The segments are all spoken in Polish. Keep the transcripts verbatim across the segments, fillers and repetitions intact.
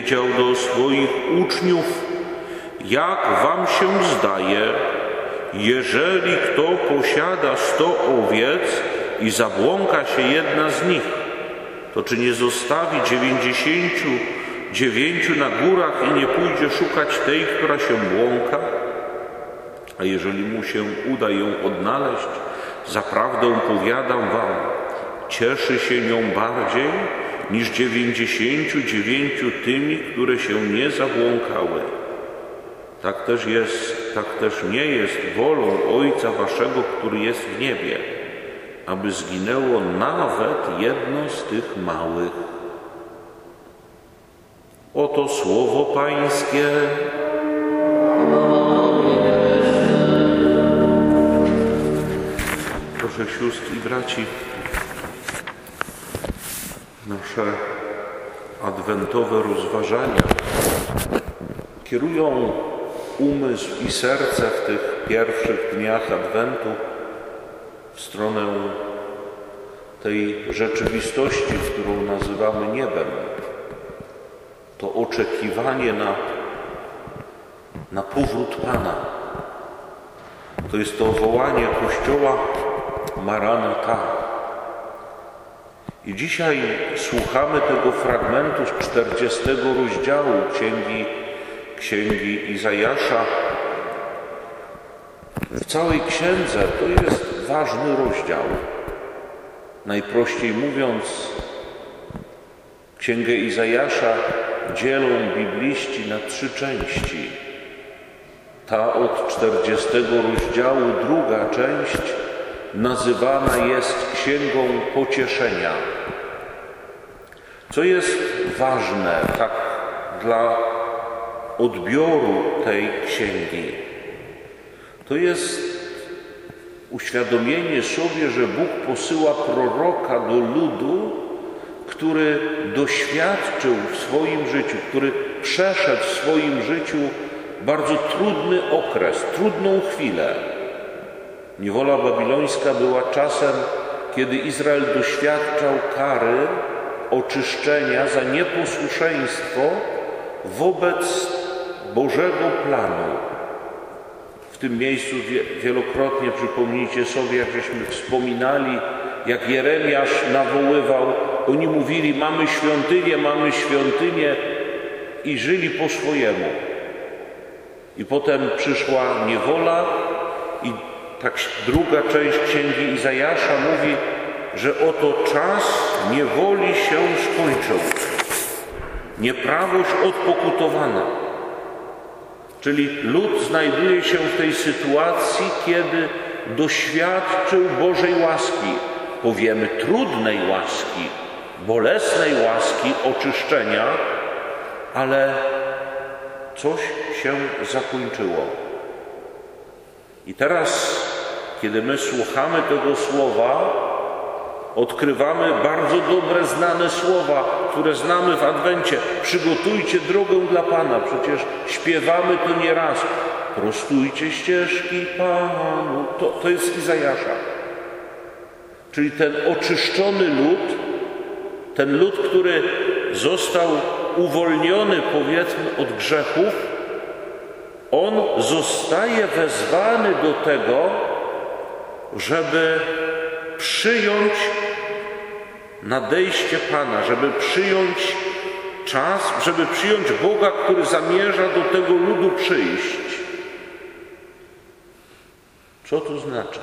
powiedział do swoich uczniów: jak wam się zdaje, jeżeli kto posiada sto owiec i zabłąka się jedna z nich, to czy nie zostawi dziewięćdziesięciu dziewięciu na górach i nie pójdzie szukać tej, która się błąka? A jeżeli mu się uda ją odnaleźć, zaprawdę powiadam wam, cieszy się nią bardziej niż dziewięćdziesięciu dziewięciu tymi, które się nie zabłąkały. Tak też jest, tak też nie jest wolą Ojca waszego, który jest w niebie, aby zginęło nawet jedno z tych małych. Oto słowo Pańskie. Proszę sióstr i braci, nasze adwentowe rozważania kierują umysł i serce w tych pierwszych dniach Adwentu w stronę tej rzeczywistości, którą nazywamy niebem. To oczekiwanie na, na powrót Pana. To jest to wołanie Kościoła Maranata. I dzisiaj słuchamy tego fragmentu z czterdziestego rozdziału Księgi, Księgi Izajasza. W całej księdze to jest ważny rozdział. Najprościej mówiąc, Księgę Izajasza dzielą bibliści na trzy części. Ta od czterdziestego rozdziału, druga część, nazywana jest Księgą Pocieszenia. Co jest ważne tak dla odbioru tej księgi? To jest uświadomienie sobie, że Bóg posyła proroka do ludu, który doświadczył w swoim życiu, który przeszedł w swoim życiu bardzo trudny okres, trudną chwilę. Niewola babilońska była czasem, kiedy Izrael doświadczał kary, oczyszczenia za nieposłuszeństwo wobec Bożego planu. W tym miejscu wielokrotnie przypomnijcie sobie, jak żeśmy wspominali, jak Jeremiasz nawoływał, oni mówili: mamy świątynię, mamy świątynię, i żyli po swojemu. I potem przyszła niewola i tak druga część Księgi Izajasza mówi, że oto czas niewoli się skończył. Nieprawość odpokutowana. Czyli lud znajduje się w tej sytuacji, kiedy doświadczył Bożej łaski, powiemy trudnej łaski, bolesnej łaski, oczyszczenia, ale coś się zakończyło. I teraz, kiedy my słuchamy tego słowa, odkrywamy bardzo dobre, znane słowa, które znamy w Adwencie. Przygotujcie drogę dla Pana. Przecież śpiewamy to nieraz. Prostujcie ścieżki Panu. To, to jest Izajasza. Czyli ten oczyszczony lud, ten lud, który został uwolniony, powiedzmy, od grzechów, on zostaje wezwany do tego, żeby przyjąć nadejście Pana, żeby przyjąć czas, żeby przyjąć Boga, który zamierza do tego ludu przyjść. Co to znaczy?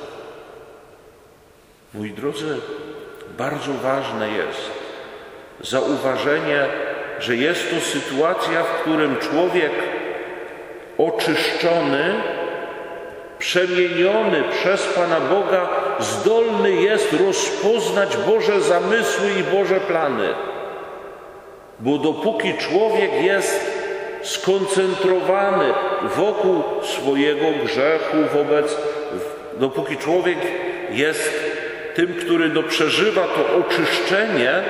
Moi drodzy, bardzo ważne jest zauważenie, że jest to sytuacja, w którym człowiek oczyszczony, przemieniony przez Pana Boga, zdolny jest rozpoznać Boże zamysły i Boże plany. Bo dopóki człowiek jest skoncentrowany wokół swojego grzechu, wobec, dopóki człowiek jest tym, który no przeżywa to oczyszczenie,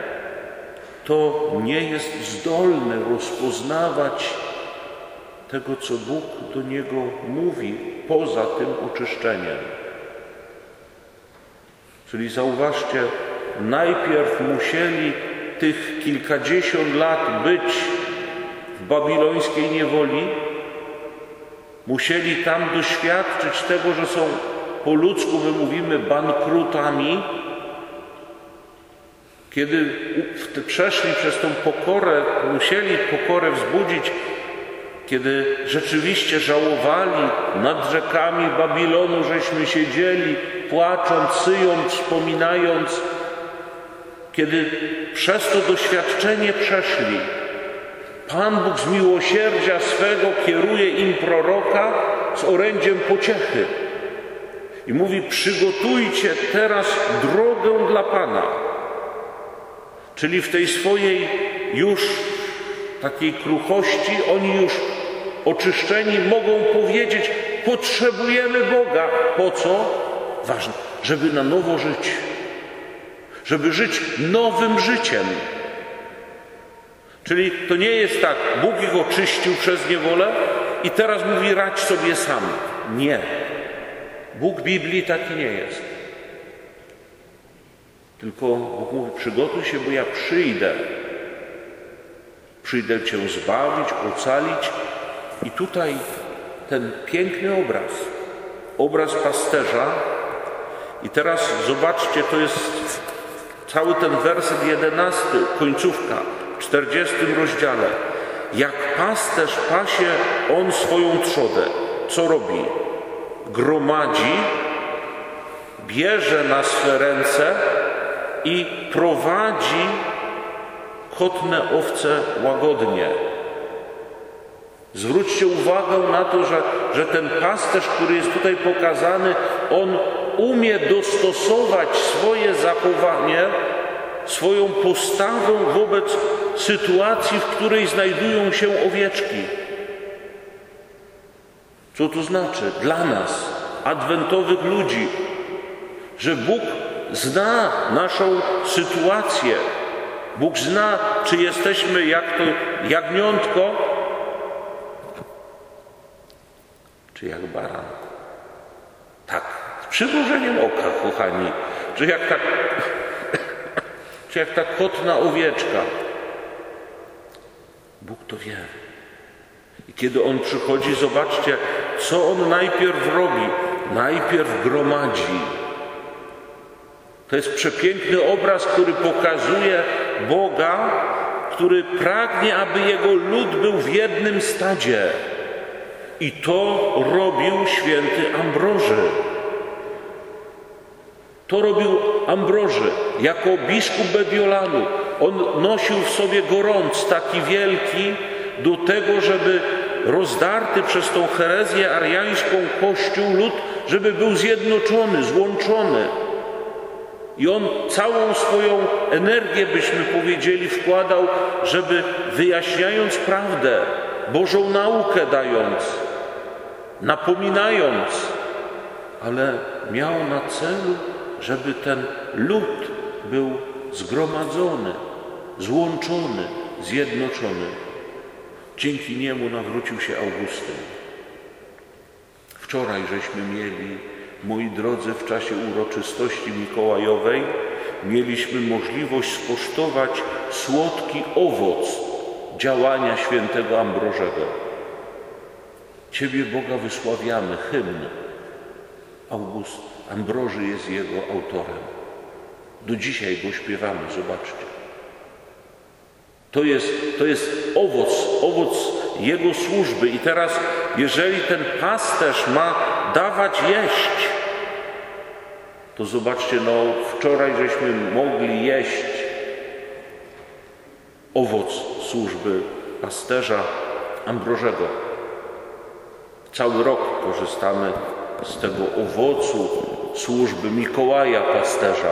to nie jest zdolny rozpoznawać tego, co Bóg do niego mówi poza tym oczyszczeniem. Czyli zauważcie, najpierw musieli tych kilkadziesiąt lat być w babilońskiej niewoli, musieli tam doświadczyć tego, że są po ludzku, my mówimy, bankrutami. Kiedy przeszli przez tą pokorę, musieli pokorę wzbudzić, kiedy rzeczywiście żałowali nad rzekami Babilonu, żeśmy siedzieli, płacząc, syjąc, wspominając, kiedy przez to doświadczenie przeszli, Pan Bóg z miłosierdzia swego kieruje im proroka z orędziem pociechy i mówi: przygotujcie teraz drogę dla Pana. Czyli w tej swojej już takiej kruchości oni już oczyszczeni mogą powiedzieć: potrzebujemy Boga. Po co? Ważne, żeby na nowo żyć. Żeby żyć nowym życiem. Czyli to nie jest tak, Bóg ich oczyścił przez niewolę i teraz mówi: radź sobie sam. Nie. Bóg Biblii taki nie jest. Tylko Bóg mówi: przygotuj się, bo ja przyjdę. Przyjdę Cię zbawić, ocalić. I tutaj ten piękny obraz, obraz pasterza. I teraz zobaczcie, to jest cały ten werset jedenasty, końcówka, w czterdziestym rozdziale. Jak pasterz pasie on swoją trzodę. Co robi? Gromadzi, bierze na swe ręce i prowadzi kotne owce łagodnie. Zwróćcie uwagę na to, że, że ten pasterz, który jest tutaj pokazany, on umie dostosować swoje zachowanie, swoją postawę wobec sytuacji, w której znajdują się owieczki. Co to znaczy dla nas, adwentowych ludzi? Że Bóg zna naszą sytuację. Bóg zna, czy jesteśmy jak to jagniątko, czy jak baran. Tak, z przymrużeniem oka, kochani. Czy jak ta, czy jak ta kotna owieczka. Bóg to wie. I kiedy On przychodzi, zobaczcie, co On najpierw robi. Najpierw gromadzi. To jest przepiękny obraz, który pokazuje Boga, który pragnie, aby Jego lud był w jednym stadzie. I to robił święty Ambroży. To robił Ambroży jako biskup Mediolanu. On nosił w sobie gorąc taki wielki do tego, żeby rozdarty przez tą herezję ariańską Kościół, lud, żeby był zjednoczony, złączony. I on całą swoją energię, byśmy powiedzieli, wkładał, żeby wyjaśniając prawdę, Bożą naukę dając, napominając, ale miał na celu, żeby ten lud był zgromadzony, złączony, zjednoczony. Dzięki niemu nawrócił się Augustyn. Wczoraj żeśmy mieli, moi drodzy, w czasie uroczystości mikołajowej mieliśmy możliwość skosztować słodki owoc działania świętego Ambrożego. Ciebie, Boga, wysławiamy, hymn. August, Ambroży jest jego autorem. Do dzisiaj go śpiewamy, zobaczcie. To jest, to jest owoc, owoc jego służby. I teraz, jeżeli ten pasterz ma dawać jeść, to zobaczcie, no wczoraj żeśmy mogli jeść owoc służby pasterza Ambrożego. Cały rok korzystamy z tego owocu służby Mikołaja Pasterza,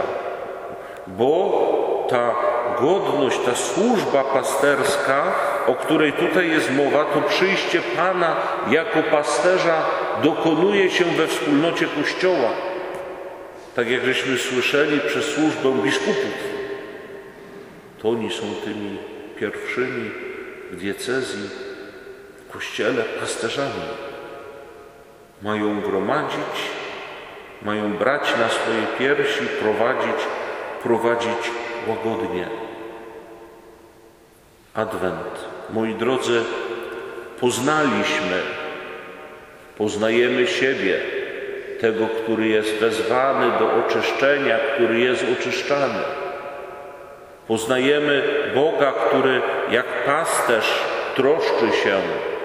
bo ta godność, ta służba pasterska, o której tutaj jest mowa, to przyjście Pana jako pasterza dokonuje się we wspólnocie Kościoła. Tak jak żeśmy słyszeli przez służbę biskupów. To oni są tymi pierwszymi w diecezji, w Kościele pasterzami. Mają gromadzić, mają brać na swoje piersi, prowadzić, prowadzić łagodnie. Adwent moi drodzy, poznaliśmy, poznajemy siebie, tego, który jest wezwany do oczyszczenia, który jest oczyszczany. Poznajemy Boga, który jak pasterz troszczy się.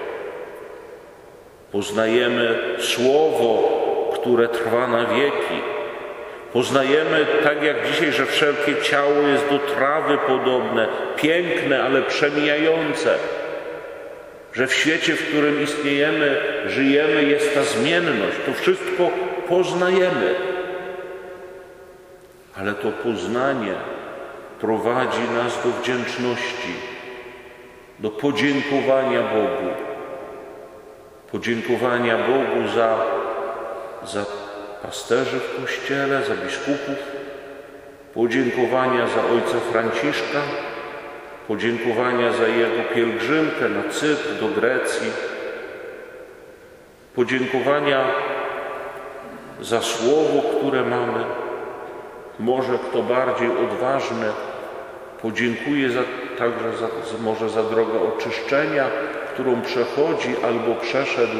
Poznajemy Słowo, które trwa na wieki. Poznajemy, tak jak dzisiaj, że wszelkie ciało jest do trawy podobne, piękne, ale przemijające. Że w świecie, w którym istniejemy, żyjemy, jest ta zmienność. To wszystko poznajemy. Ale to poznanie prowadzi nas do wdzięczności, do podziękowania Bogu. Podziękowania Bogu za, za pasterzy w Kościele, za biskupów, podziękowania za ojca Franciszka, podziękowania za jego pielgrzymkę na Cypr, do Grecji, podziękowania za słowo, które mamy. Może kto bardziej odważny podziękuje za, także za, może za drogę oczyszczenia, którą przechodzi albo przeszedł.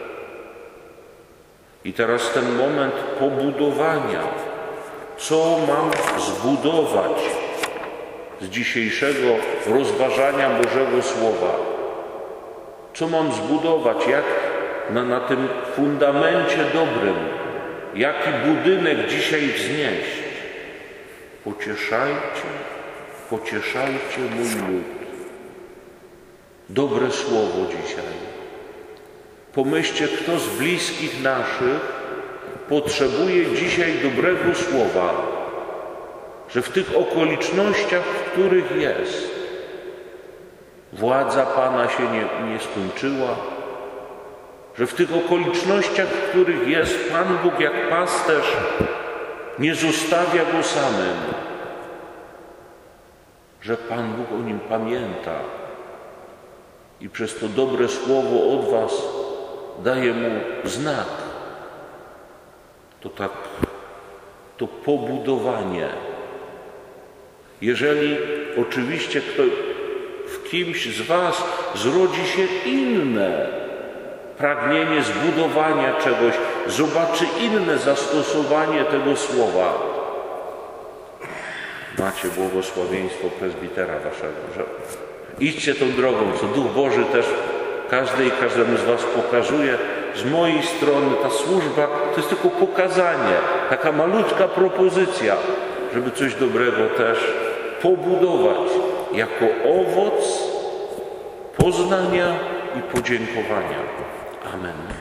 I teraz ten moment pobudowania. Co mam zbudować z dzisiejszego rozważania Bożego Słowa? Co mam zbudować? Jak na, na tym fundamencie dobrym? Jaki budynek dzisiaj wznieść? Pocieszajcie, pocieszajcie mój lud. Dobre słowo dzisiaj. Pomyślcie, kto z bliskich naszych potrzebuje dzisiaj dobrego słowa, że w tych okolicznościach, w których jest, władza Pana się nie, nie skończyła, że w tych okolicznościach, w których jest, Pan Bóg jak pasterz nie zostawia go samym, że Pan Bóg o nim pamięta i przez to dobre słowo od was daje mu znak. To tak, to pobudowanie. Jeżeli oczywiście kto, w kimś z was zrodzi się inne pragnienie zbudowania czegoś, zobaczy inne zastosowanie tego słowa, macie błogosławieństwo prezbitera waszego, że idźcie tą drogą, co Duch Boży też każdej i każdemu z was pokazuje. Z mojej strony ta służba to jest tylko pokazanie, taka malutka propozycja, żeby coś dobrego też pobudować jako owoc poznania i podziękowania. Amen.